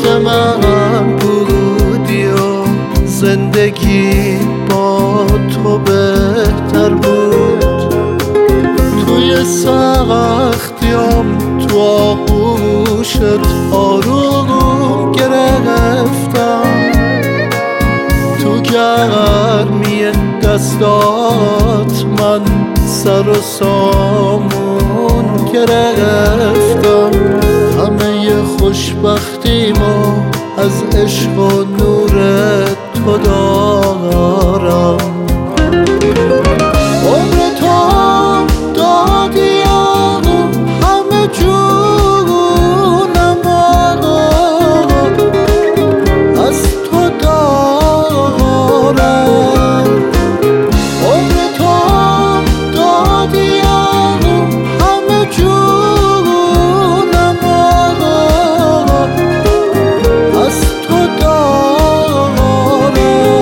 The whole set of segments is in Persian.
عشق من بودی و زندگی با تو بهتر بود. توی سختیام تو آغوشت آروم گرفتم، تو گرمی دستات من سر و سامون گرفتم. همه خوشبختیمو از عشق و نور تو دارم. عمر تو دادی آقا همه جونم آقا، از تو دارم. عمر تو دادی آقا همه جونم آقا، از تو دارم.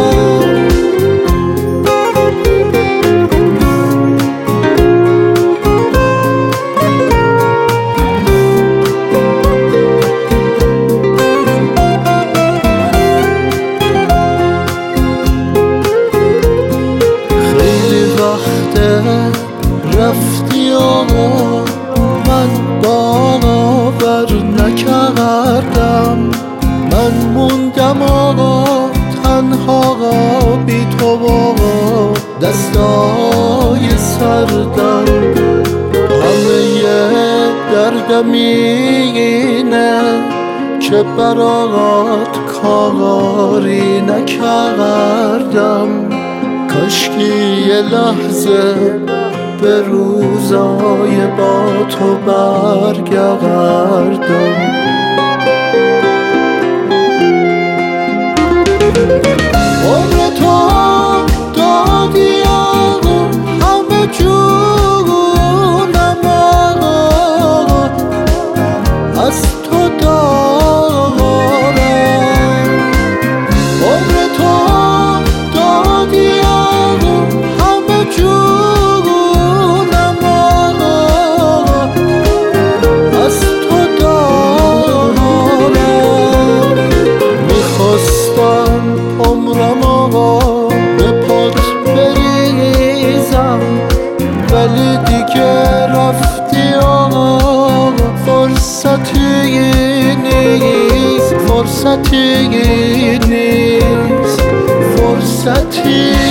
خیلی وقته رفتی آقا، من باور نکردم. من موندم آقا تنها بی تو آقا، دستای سردم. همه دردم اینه که برات کاری نکردم. کاشکی یه لحظه به روزای با تو برگردم. عمر تو دادی آقا همه جونم آقا، از تو دارم. عمر تو دادی آقا همه جونم آقا، از تو دارم. میخواستم عمرم آقا به پات بریزم، ولی دیگه رفتی آقا. فرصتی نیست، فرصتی نیست، فرصتی